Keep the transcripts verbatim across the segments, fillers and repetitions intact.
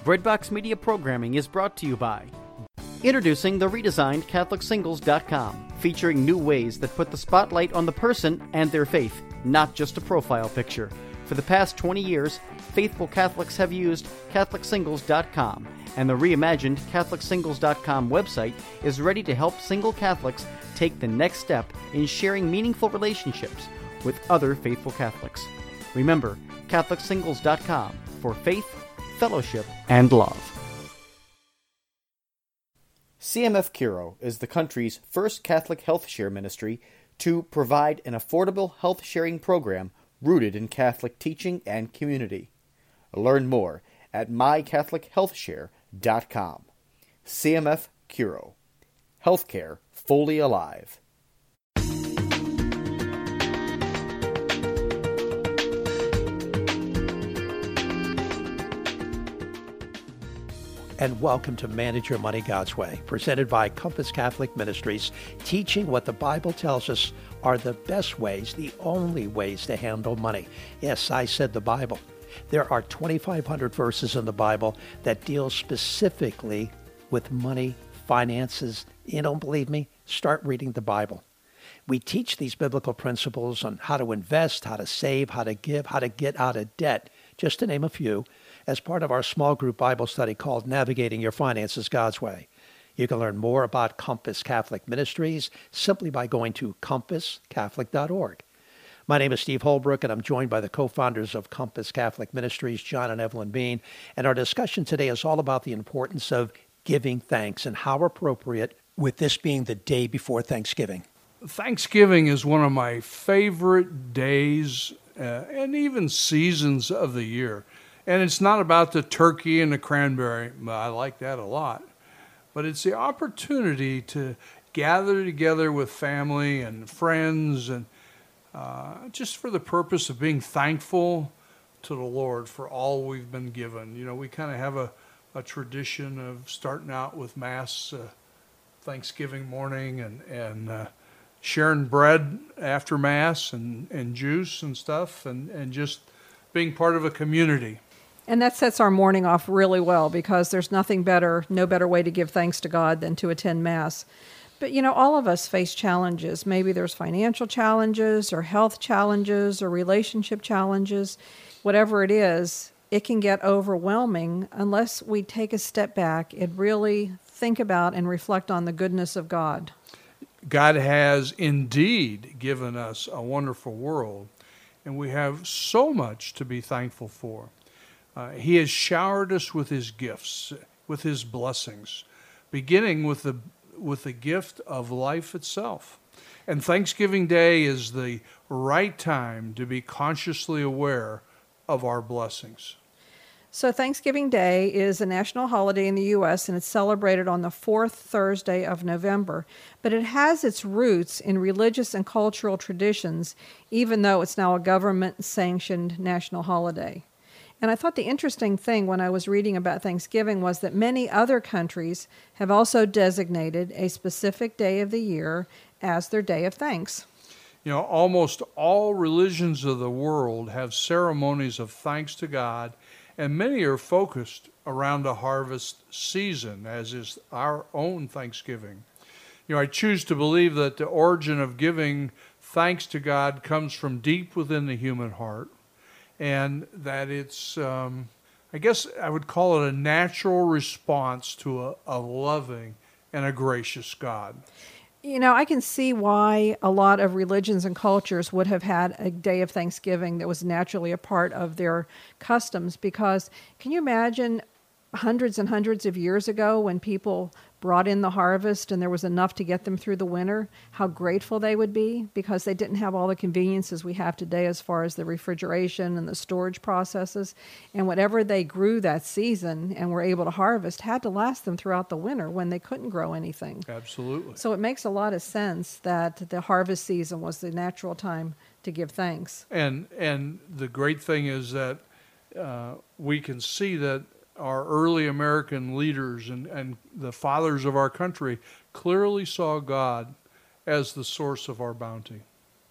Breadbox Media programming is brought to you by introducing the redesigned Catholic Singles dot com, featuring new ways that put the spotlight on the person and their faith, not just a profile picture. For the past twenty years, faithful Catholics have used Catholic Singles dot com, and the reimagined Catholic Singles dot com website is ready to help single Catholics take the next step in sharing meaningful relationships with other faithful Catholics. Remember, Catholic Singles dot com for faith, fellowship, and love. C M F Curo is the country's first Catholic health share ministry to provide an affordable health sharing program rooted in Catholic teaching and community. Learn more at my catholic health share dot com. C M F Curo. Healthcare fully alive. And welcome to Manage Your Money God's Way, presented by Compass Catholic Ministries, teaching what the Bible tells us are the best ways, the only ways to handle money. Yes, I said the Bible. There are twenty-five hundred verses in the Bible that deal specifically with money, finances. You don't believe me? Start reading the Bible. We teach these biblical principles on how to invest, how to save, how to give, how to get out of debt, just to name a few, as part of our small group Bible study called Navigating Your Finances God's Way. You can learn more about Compass Catholic Ministries simply by going to compass catholic dot org. My name is Steve Holbrook, and I'm joined by the co-founders of Compass Catholic Ministries, John and Evelyn Bean. And our discussion today is all about the importance of giving thanks and how appropriate, with this being the day before Thanksgiving. Thanksgiving is one of my favorite days uh, and even seasons of the year. And it's not about the turkey and the cranberry. I like that a lot. But it's the opportunity to gather together with family and friends and uh, just for the purpose of being thankful to the Lord for all we've been given. You know, we kind of have a, a tradition of starting out with Mass uh, Thanksgiving morning and, and uh, sharing bread after Mass and, and juice and stuff and, and just being part of a community. And that sets our morning off really well because there's nothing better, no better way to give thanks to God than to attend Mass. But, you know, all of us face challenges. Maybe there's financial challenges or health challenges or relationship challenges. Whatever it is, it can get overwhelming unless we take a step back and really think about and reflect on the goodness of God. God has indeed given us a wonderful world, and we have so much to be thankful for. Uh, he has showered us with his gifts, with his blessings, beginning with the with the gift of life itself. And Thanksgiving Day is the right time to be consciously aware of our blessings. So Thanksgiving Day is a national holiday in the U S and it's celebrated on the fourth Thursday of November. But it has its roots in religious and cultural traditions, even though it's now a government-sanctioned national holiday. And I thought the interesting thing when I was reading about Thanksgiving was that many other countries have also designated a specific day of the year as their day of thanks. You know, almost all religions of the world have ceremonies of thanks to God, and many are focused around the harvest season, as is our own Thanksgiving. You know, I choose to believe that the origin of giving thanks to God comes from deep within the human heart. And that it's, um, I guess I would call it a natural response to a, a loving and a gracious God. You know, I can see why a lot of religions and cultures would have had a day of Thanksgiving that was naturally a part of their customs, because can you imagine hundreds and hundreds of years ago when people brought in the harvest and there was enough to get them through the winter, how grateful they would be because they didn't have all the conveniences we have today as far as the refrigeration and the storage processes. And whatever they grew that season and were able to harvest had to last them throughout the winter when they couldn't grow anything. Absolutely. So it makes a lot of sense that the harvest season was the natural time to give thanks. And and the great thing is that uh, we can see that our early American leaders and, and the fathers of our country clearly saw God as the source of our bounty.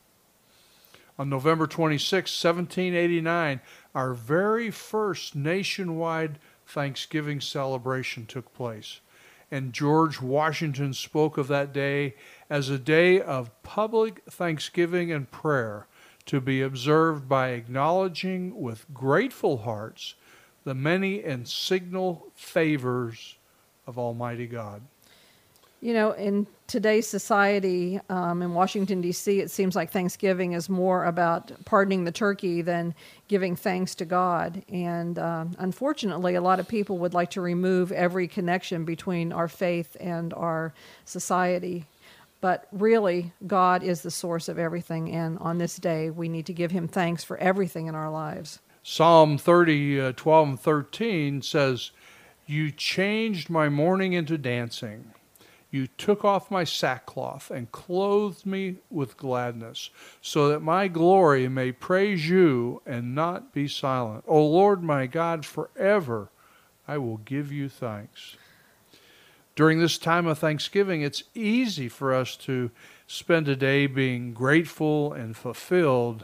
On November twenty-sixth, seventeen eighty-nine, our very first nationwide Thanksgiving celebration took place. And George Washington spoke of that day as a day of public thanksgiving and prayer to be observed by acknowledging with grateful hearts the many and signal favors of Almighty God. You know, in today's society, um, in Washington, D C, it seems like Thanksgiving is more about pardoning the turkey than giving thanks to God. And um, unfortunately, a lot of people would like to remove every connection between our faith and our society. But really, God is the source of everything. And on this day, we need to give him thanks for everything in our lives. Psalm thirty, uh, twelve and thirteen says, "You changed my mourning into dancing. You took off my sackcloth and clothed me with gladness, so that my glory may praise you and not be silent. O Lord my God, forever I will give you thanks." During this time of Thanksgiving, it's easy for us to spend a day being grateful and fulfilled.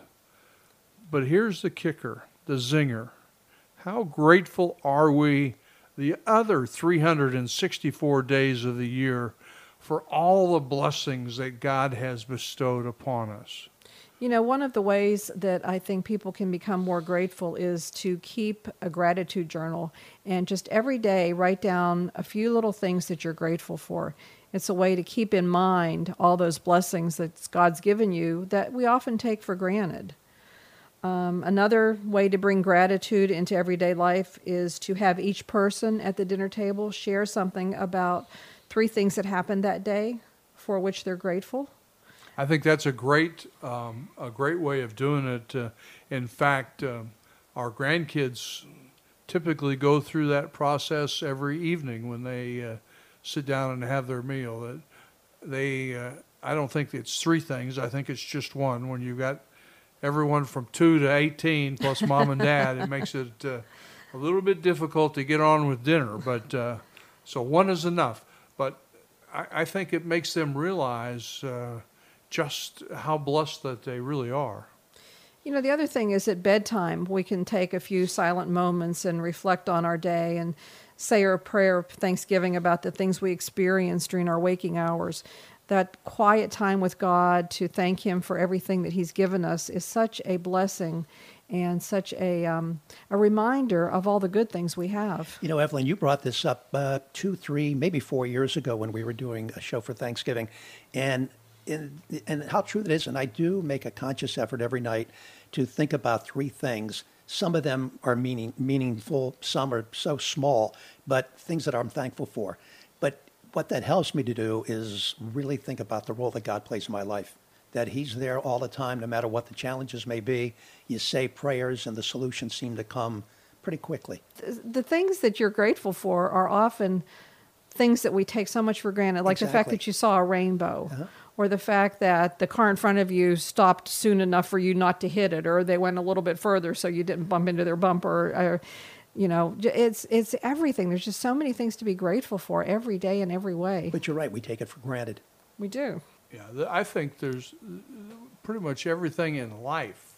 But here's the kicker, the zinger. How grateful are we the other three hundred sixty-four days of the year for all the blessings that God has bestowed upon us? You know, one of the ways that I think people can become more grateful is to keep a gratitude journal and just every day write down a few little things that you're grateful for. It's a way to keep in mind all those blessings that God's given you that we often take for granted. Um, another way to bring gratitude into everyday life is to have each person at the dinner table share something about three things that happened that day for which they're grateful. I think that's a great um, a great way of doing it. Uh, in fact, uh, our grandkids typically go through that process every evening when they uh, sit down and have their meal. That they, uh, I don't think it's three things. I think it's just one. When you've got everyone from two to eighteen plus mom and dad, it makes it uh, a little bit difficult to get on with dinner. But uh, so one is enough. But I, I think it makes them realize uh, just how blessed that they really are. You know, the other thing is at bedtime, we can take a few silent moments and reflect on our day and say our prayer of thanksgiving about the things we experienced during our waking hours. That quiet time with God to thank him for everything that he's given us is such a blessing and such a um, a reminder of all the good things we have. You know, Evelyn, you brought this up uh, two, three, maybe four years ago when we were doing a show for Thanksgiving. And And, and how true that is. And I do make a conscious effort every night to think about three things. Some of them are meaning, meaningful, some are so small, but things that I'm thankful for. But what that helps me to do is really think about the role that God plays in my life, that he's there all the time, no matter what the challenges may be. You say prayers and the solutions seem to come pretty quickly. The, the things that you're grateful for are often things that we take so much for granted, like Exactly. the fact that you saw a rainbow. Uh-huh. Or the fact that the car in front of you stopped soon enough for you not to hit it, or they went a little bit further so you didn't bump into their bumper. Or, you know, it's it's everything. There's just so many things to be grateful for every day in every way. But you're right, we take it for granted. We do. Yeah, th- I think there's pretty much everything in life,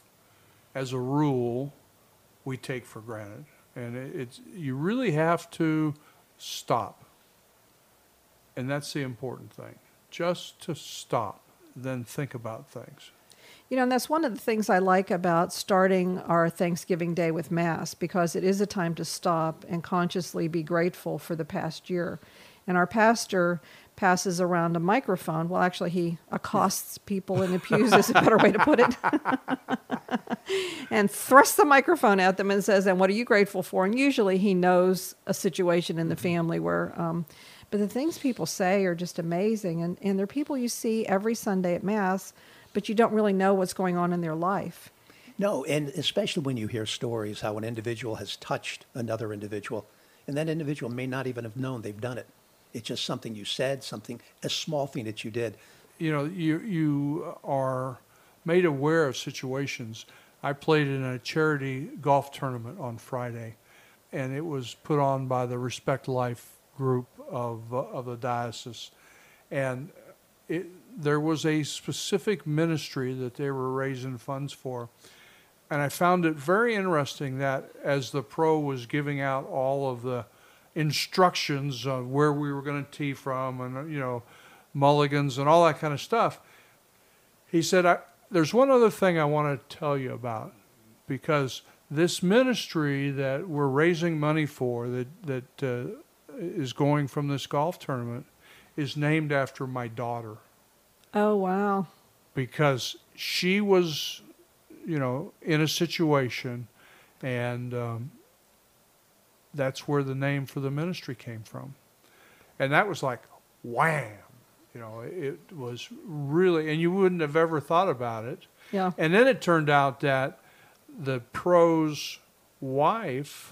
as a rule, we take for granted, and it, it's you really have to stop, and that's the important thing. Just to stop, then think about things. You know, and that's one of the things I like about starting our Thanksgiving Day with Mass, because it is a time to stop and consciously be grateful for the past year. And our pastor passes around a microphone. Well, actually, he accosts people in the pews, is a better way to put it. And thrusts the microphone at them and says, "And what are you grateful for?" And usually he knows a situation in the family where... Um, But the things people say are just amazing. And, and they're people you see every Sunday at Mass, but you don't really know what's going on in their life. No, and especially when you hear stories how an individual has touched another individual, and that individual may not even have known they've done it. It's just something you said, something, a small thing that you did. You know, you you are made aware of situations. I played in a charity golf tournament on Friday, and it was put on by the Respect Life group of uh, of the diocese, and it, there was a specific ministry that they were raising funds for, And I found it very interesting that as the pro was giving out all of the instructions of where we were going to tee from and, you know, mulligans and all that kind of stuff, he said, I, there's one other thing I want to tell you about, because this ministry that we're raising money for that, that uh, is going from this golf tournament is named after my daughter. Oh, wow. Because she was, you know, in a situation, and um, that's where the name for the ministry came from. And that was like, wham! You know, it was really, and you wouldn't have ever thought about it. Yeah. And then it turned out that the pro's wife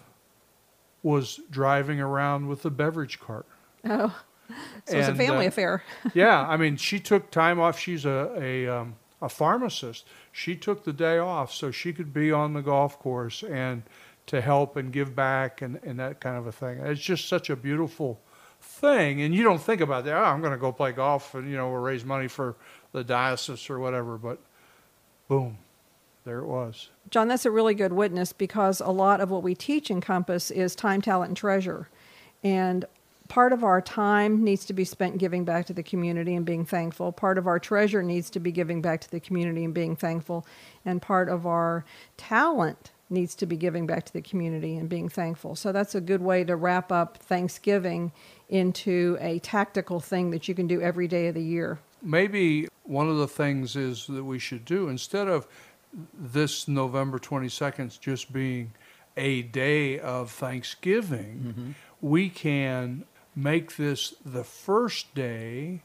was driving around with a beverage cart. Oh, so it's a And, family uh, affair. Yeah, I mean, she took time off. She's a a, um, a pharmacist. She took the day off so she could be on the golf course and to help and give back and, and that kind of a thing. It's just such a beautiful thing. And you don't think about that. Oh, I'm going to go play golf and, you know, we'll raise money for the diocese or whatever. But boom, there it was. John, that's a really good witness, because a lot of what we teach in Compass is time, talent, and treasure. And part of our time needs to be spent giving back to the community and being thankful. Part of our treasure needs to be giving back to the community and being thankful. And part of our talent needs to be giving back to the community and being thankful. So that's a good way to wrap up Thanksgiving into a tactical thing that you can do every day of the year. Maybe one of the things is that we should do, instead of this November twenty-second just being a day of Thanksgiving, mm-hmm. we can make this the first day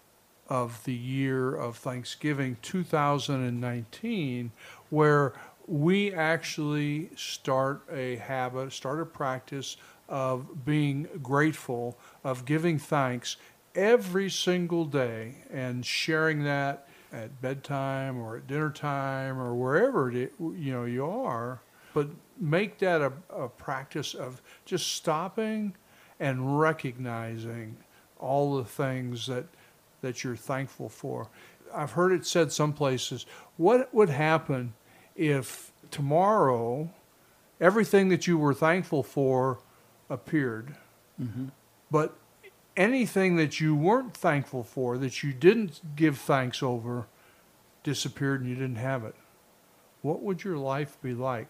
of the year of Thanksgiving two thousand nineteen, where we actually start a habit, start a practice of being grateful, of giving thanks every single day, and sharing that at bedtime or at dinner time or wherever it, you know you are. But make that a, a practice of just stopping and recognizing all the things that that you're thankful for. I've heard it said some places, what would happen if tomorrow everything that you were thankful for appeared, mm-hmm. but anything that you weren't thankful for, that you didn't give thanks over, disappeared and you didn't have it? What would your life be like?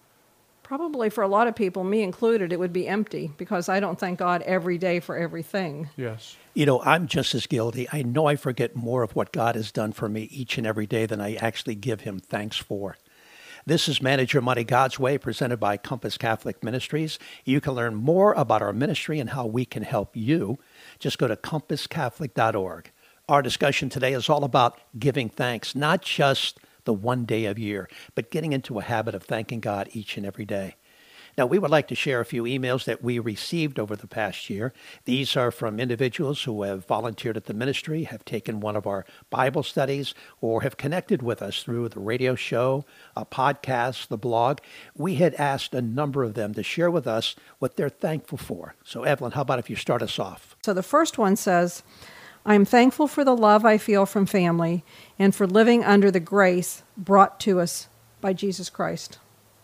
Probably for a lot of people, me included, it would be empty, because I don't thank God every day for everything. Yes. You know, I'm just as guilty. I know I forget more of what God has done for me each and every day than I actually give him thanks for. This is Manage Your Money God's Way, presented by Compass Catholic Ministries. You can learn more about our ministry and how we can help you. Just go to compass catholic dot org. Our discussion today is all about giving thanks, not just the one day of year, but getting into a habit of thanking God each and every day. Now, we would like to share a few emails that we received over the past year. These are from individuals who have volunteered at the ministry, have taken one of our Bible studies, or have connected with us through the radio show, a podcast, the blog. We had asked a number of them to share with us what they're thankful for. So, Evelyn, how about if you start us off? So the first one says, I'm thankful for the love I feel from family and for living under the grace brought to us by Jesus Christ.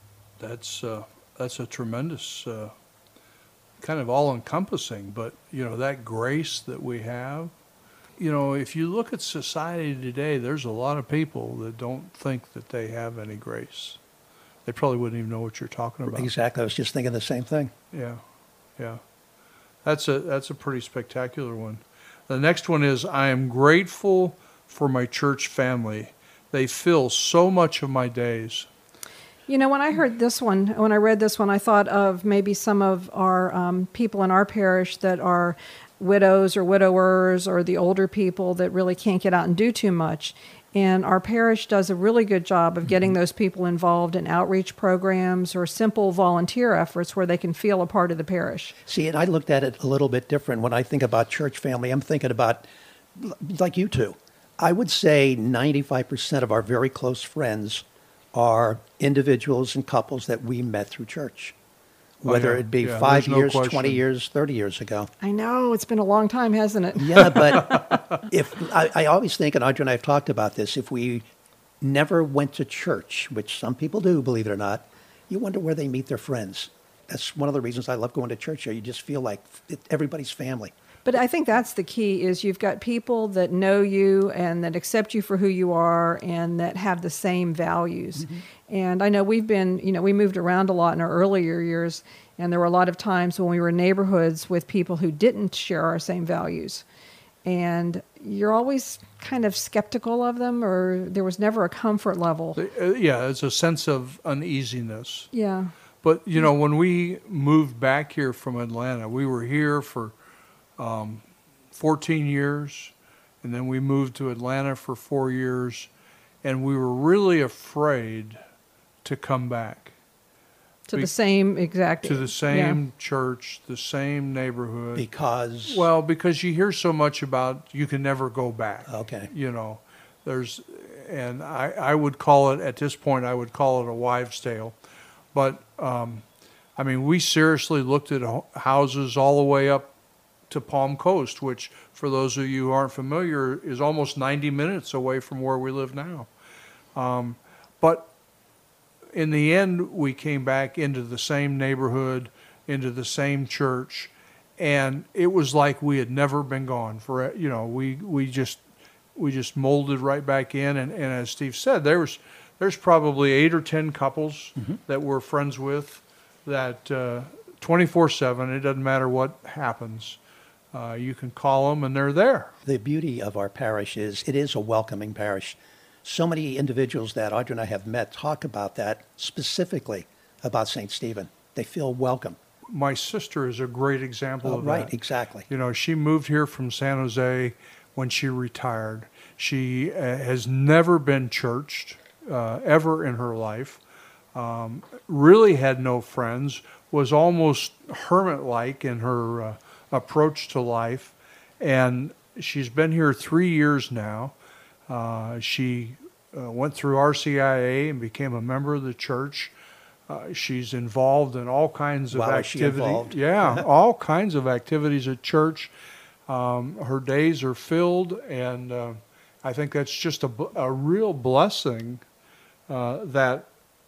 That's uh, that's a tremendous, uh, kind of all-encompassing, but, you know, that grace that we have. You know, if you look at society today, there's a lot of people that don't think that they have any grace. They probably wouldn't even know what you're talking about. Exactly. I was just thinking the same thing. Yeah, yeah. That's a that's a pretty spectacular one. The next one is, I am grateful for my church family. They fill so much of my days. You know, when I heard this one, when I read this one, I thought of maybe some of our um, people in our parish that are widows or widowers, or the older people that really can't get out and do too much. And our parish does a really good job of getting those people involved in outreach programs or simple volunteer efforts where they can feel a part of the parish. See, and I looked at it a little bit different. When I think about church family, I'm thinking about, like you two, I would say ninety-five percent of our very close friends are individuals and couples that we met through church, whether oh, yeah. it be yeah, five no years, question. twenty years, thirty years ago. I know, it's been a long time, hasn't it? Yeah, but if I, I always think, and Audrey and I have talked about this, if we never went to church, which some people do, believe it or not, you wonder where they meet their friends. That's one of the reasons I love going to church here. You just feel like it, everybody's family. But I think that's the key is you've got people that know you and that accept you for who you are and that have the same values. Mm-hmm. And I know we've been, you know, we moved around a lot in our earlier years, and there were a lot of times when we were in neighborhoods with people who didn't share our same values. And you're always kind of skeptical of them, or there was never a comfort level. Uh, yeah, it's a sense of uneasiness. Yeah. But, you know, when we moved back here from Atlanta, we were here for um, fourteen years, and then we moved to Atlanta for four years, and we were really afraid to come back. To Be- the same exact... To the same yeah. church, the same neighborhood. Because? Well, because you hear so much about you can never go back. Okay. You know, there's, and I, I would call it, at this point, I would call it a wives' tale. But, um, I mean, we seriously looked at ho- houses all the way up to Palm Coast, which, for those of you who aren't familiar, is almost ninety minutes away from where we live now. Um, but in the end, we came back into the same neighborhood, into the same church, and it was like we had never been gone. For you know, we we just we just molded right back in, and, and as Steve said, there was there's probably eight or ten couples mm-hmm. that we're friends with that uh, twenty-four seven. It doesn't matter what happens. Uh, you can call them, and they're there. The beauty of our parish is it is a welcoming parish. So many individuals that Audrey and I have met talk about that, specifically about Saint Stephen. They feel welcome. My sister is a great example Oh, of right, that. exactly. You know, she moved here from San Jose when she retired. She uh, has never been churched uh, ever in her life. Um, really had no friends. Was almost hermit-like in her uh, approach to life, and she's been here three years now. Uh, she uh, went through R C I A and became a member of the church. Uh, she's involved in all kinds of wow, is she activities. involved? Yeah, all kinds of activities at church. Um, her days are filled, and uh, I think that's just a, a real blessing uh, that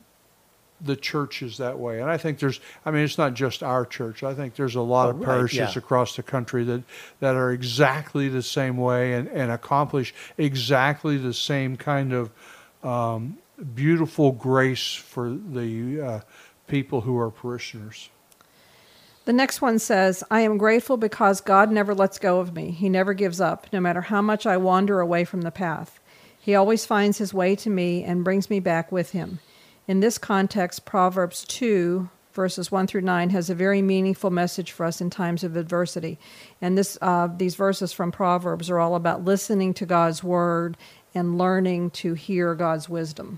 the church is that way. And I think there's, I mean, it's not just our church. I think there's a lot Oh, of right, parishes yeah. across the country that, that are exactly the same way and, and accomplish exactly the same kind of um, beautiful grace for the uh, people who are parishioners. The next one says, I am grateful because God never lets go of me. He never gives up, no matter how much I wander away from the path. He always finds his way to me and brings me back with him. In this context, Proverbs two, verses one through nine, has a very meaningful message for us in times of adversity. And this, uh, these verses from Proverbs are all about listening to God's word and learning to hear God's wisdom.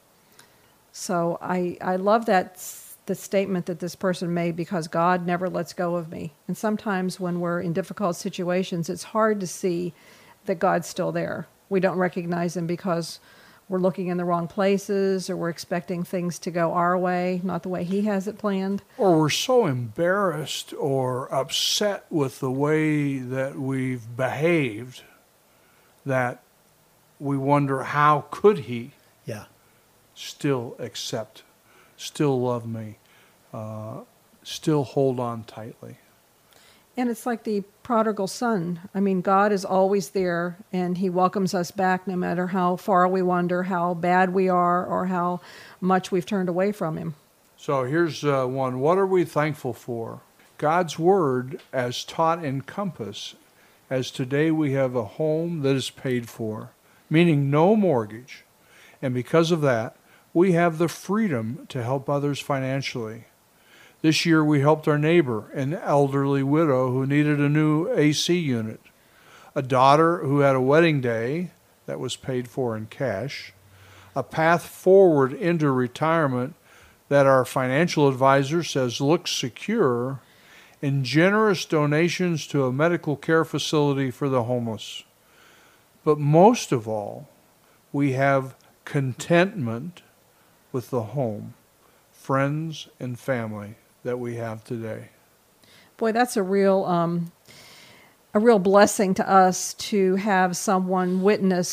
So I, I love that the statement that this person made, because God never lets go of me. And sometimes when we're in difficult situations, it's hard to see that God's still there. We don't recognize him because we're looking in the wrong places, or we're expecting things to go our way, not the way he has it planned. Or we're so embarrassed or upset with the way that we've behaved that we wonder, how could he Yeah. still accept, still love me, uh, still hold on tightly? And it's like the prodigal son. I mean, God is always there, and he welcomes us back no matter how far we wander, how bad we are, or how much we've turned away from him. So here's uh, one. What are we thankful for? God's word as taught in Compass, as today we have a home that is paid for, meaning no mortgage. And because of that, we have the freedom to help others financially. This year we helped our neighbor, an elderly widow who needed a new A C unit, a daughter who had a wedding day that was paid for in cash, a path forward into retirement that our financial advisor says looks secure, and generous donations to a medical care facility for the homeless. But most of all, we have contentment with the home, friends, and family that we have today. Boy, that's a real um, a real blessing to us to have someone witness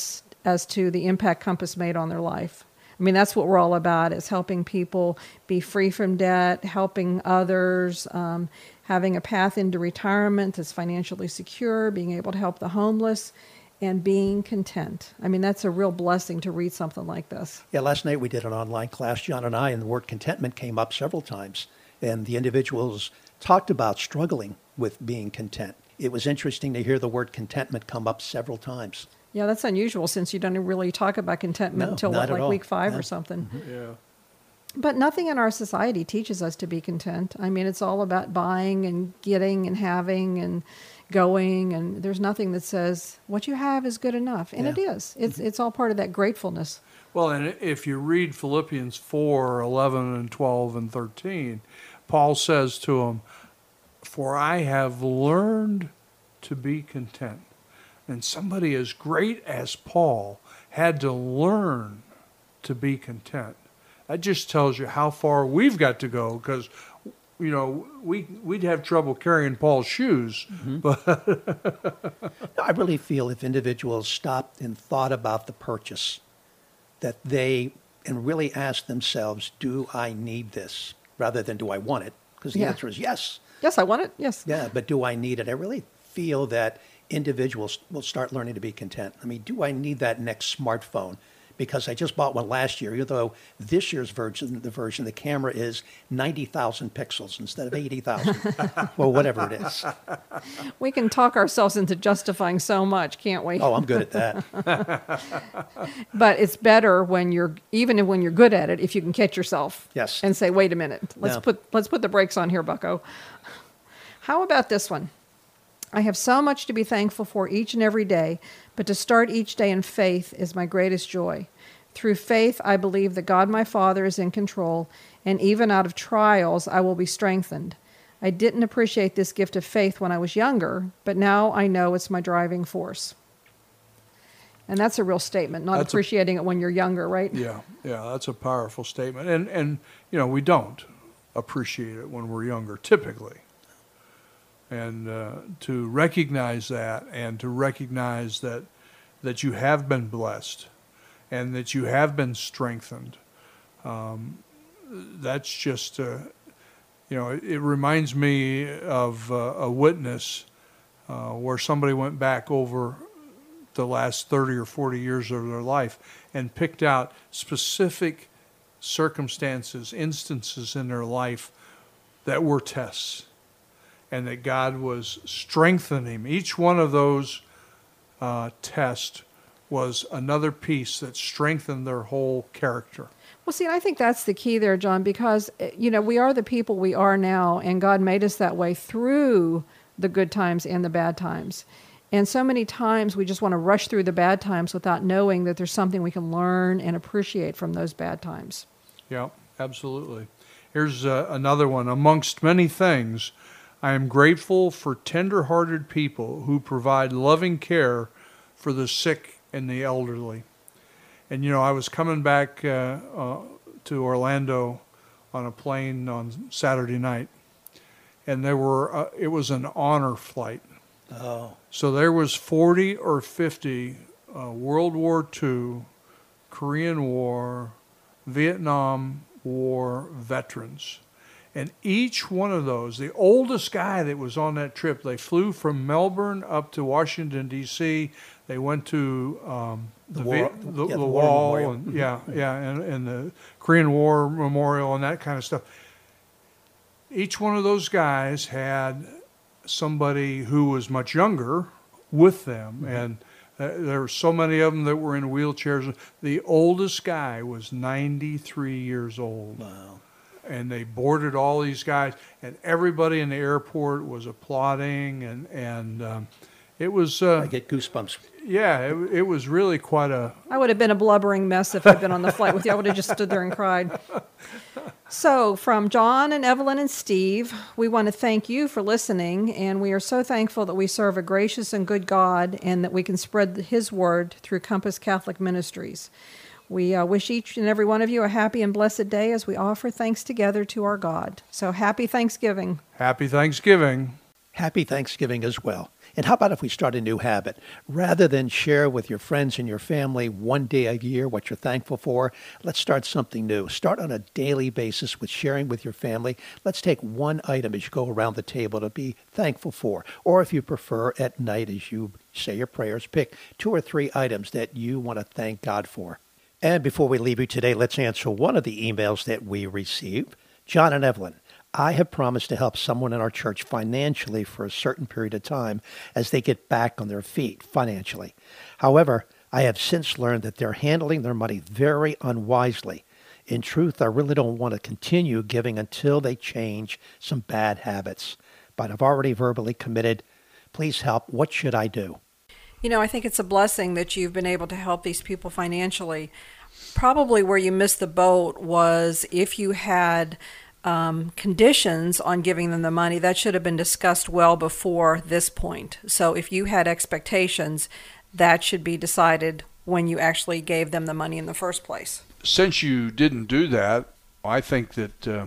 as to the impact Compass made on their life. I mean, that's what we're all about, is helping people be free from debt, helping others, um, having a path into retirement that's financially secure, being able to help the homeless, and being content. I mean, that's a real blessing to read something like this. Yeah, last night we did an online class, John and I, and the word contentment came up several times. And the individuals talked about struggling with being content. It was interesting to hear the word contentment come up several times. Yeah, that's unusual since you don't really talk about contentment No, until, not what, at like all. week five No. or something. Mm-hmm. Yeah. But nothing in our society teaches us to be content. I mean, it's all about buying and getting and having and going, and there's nothing that says what you have is good enough. And Yeah. it is. It's it's all part of that gratefulness. Well, and if you read Philippians four, eleven and twelve and thirteen, Paul says to them, "For I have learned to be content." And somebody as great as Paul had to learn to be content. That just tells you how far we've got to go, because, you know, we, we'd have trouble carrying Paul's shoes. Mm-hmm. But I really feel if individuals stopped and thought about the purchase, that they, and really asked themselves, do I need this? Rather than do I want it? Because the Yeah. answer is yes. Yes, I want it. Yes. Yeah, but do I need it? I really feel that individuals will start learning to be content. I mean, do I need that next smartphone? Because I just bought one last year, even though this year's version, the version, the camera is ninety thousand pixels instead of eighty thousand, or whatever it is. We can talk ourselves into justifying so much, can't we? Oh, I'm good at that. But it's better when you're, even when you're good at it, if you can catch yourself. Yes. And say, wait a minute, let's Yeah. put let's put the brakes on here, bucko. How about this one? I have so much to be thankful for each and every day, but to start each day in faith is my greatest joy. Through faith, I believe that God my Father is in control, and even out of trials, I will be strengthened. I didn't appreciate this gift of faith when I was younger, but now I know it's my driving force. And that's a real statement, not That's a- appreciating it when you're younger, right? yeah, yeah, that's a powerful statement. And, and, you know, we don't appreciate it when we're younger, typically. And uh, to recognize that, and to recognize that that you have been blessed and that you have been strengthened, um, that's just, uh, you know, it, it reminds me of uh, a witness uh, where somebody went back over the last thirty or forty years of their life and picked out specific circumstances, instances in their life that were tests, and that God was strengthening. Each one of those uh, tests was another piece that strengthened their whole character. Well, see, I think that's the key there, John, because, you know, we are the people we are now, and God made us that way through the good times and the bad times. And so many times we just want to rush through the bad times without knowing that there's something we can learn and appreciate from those bad times. Yeah, absolutely. Here's uh, another one. Amongst many things, I am grateful for tender-hearted people who provide loving care for the sick and the elderly. And, you know, I was coming back uh, uh, to Orlando on a plane on Saturday night, and there were uh, it was an honor flight. Oh, So there was forty or fifty uh, World War Two, Korean War, Vietnam War veterans. And each one of those, the oldest guy that was on that trip, they flew from Melbourne up to Washington, D C They went to um, The the, war- Vi- the, yeah, the the War wall, Memorial. and, yeah, yeah, and, and the Korean War Memorial and that kind of stuff. Each one of those guys had somebody who was much younger with them, and uh, there were so many of them that were in wheelchairs. The oldest guy was ninety-three years old. wow. And they boarded all these guys, and everybody in the airport was applauding, and and um, it was uh, I get goosebumps. yeah, it, it was really quite a I would have been a blubbering mess if I'd been on the flight with you. I would have just stood there and cried. So, from John and Evelyn and Steve, we want to thank you for listening, and we are so thankful that we serve a gracious and good God and that we can spread His word through Compass Catholic Ministries. We uh, wish each and every one of you a happy and blessed day as we offer thanks together to our God. So, happy Thanksgiving. happy Thanksgiving. Happy Thanksgiving as well. And how about if we start a new habit? Rather than share with your friends and your family one day a year what you're thankful for, let's start something new. Start on a daily basis with sharing with your family. Let's take one item as you go around the table to be thankful for. Or if you prefer, at night as you say your prayers, pick two or three items that you want to thank God for. And before we leave you today, let's answer one of the emails that we received. John and Evelyn, I have promised to help someone in our church financially for a certain period of time as they get back on their feet financially. However, I have since learned that they're handling their money very unwisely. In truth, I really don't want to continue giving until they change some bad habits. But I've already verbally committed. Please help. What should I do? You know, I think it's a blessing that you've been able to help these people financially. Probably where you missed the boat was if you had um, conditions on giving them the money, that should have been discussed well before this point. So if you had expectations, that should be decided when you actually gave them the money in the first place. Since you didn't do that, I think that uh,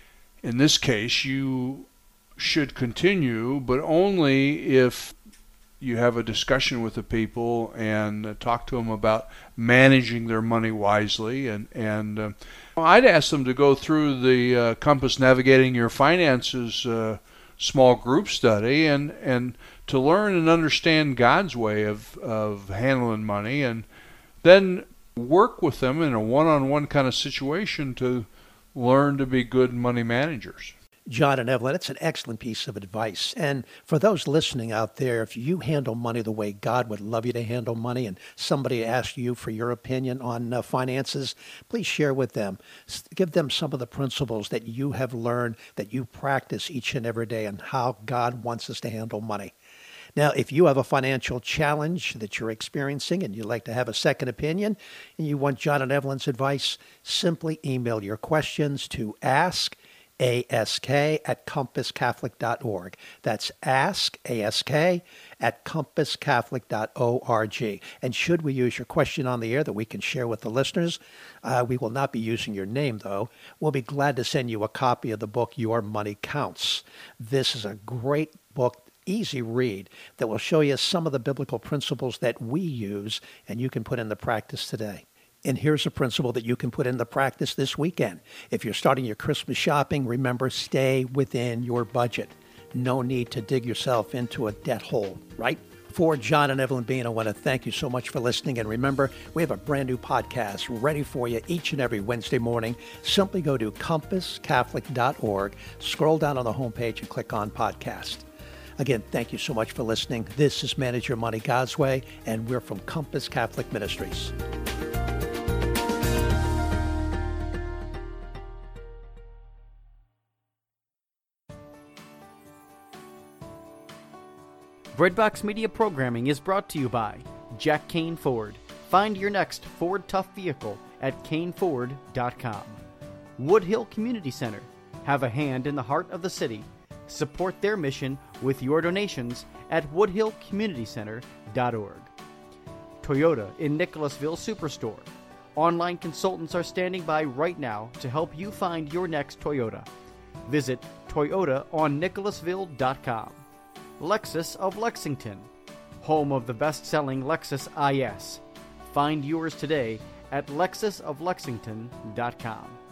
in this case you should continue, but only if you have a discussion with the people and uh, talk to them about managing their money wisely. And, and uh, I'd ask them to go through the uh, Compass Navigating Your Finances uh, small group study and, and to learn and understand God's way of, of handling money, and then work with them in a one-on-one kind of situation to learn to be good money managers. John and Evelyn, it's an excellent piece of advice. And for those listening out there, if you handle money the way God would love you to handle money and somebody asks you for your opinion on uh, finances, please share with them. Give them some of the principles that you have learned, that you practice each and every day, and how God wants us to handle money. Now, if you have a financial challenge that you're experiencing and you'd like to have a second opinion and you want John and Evelyn's advice, simply email your questions to ask ask at compass catholic dot org. That's ask ask at compass catholic dot org. And should we use your question on the air that we can share with the listeners, uh, we will not be using your name, though. We'll be glad to send you a copy of the book, Your Money Counts. This is a great book, easy read, that will show you some of the biblical principles that we use and you can put into practice today. And here's a principle that you can put into practice this weekend. If you're starting your Christmas shopping, remember, stay within your budget. No need to dig yourself into a debt hole, right? For John and Evelyn Bean, I want to thank you so much for listening. And remember, we have a brand new podcast ready for you each and every Wednesday morning. Simply go to compass catholic dot org, scroll down on the homepage and click on podcast. Again, thank you so much for listening. This is Manage Your Money God's Way, and we're from Compass Catholic Ministries. Breadbox Media programming is brought to you by Jack Kane Ford. Find your next Ford Tough vehicle at kane ford dot com. Woodhill Community Center. Have a hand in the heart of the city. Support their mission with your donations at woodhill community center dot org. Toyota in Nicholasville Superstore. Online consultants are standing by right now to help you find your next Toyota. Visit toyota on nicholasville dot com. Lexus of Lexington, home of the best-selling Lexus I S. Find yours today at lexus of lexington dot com.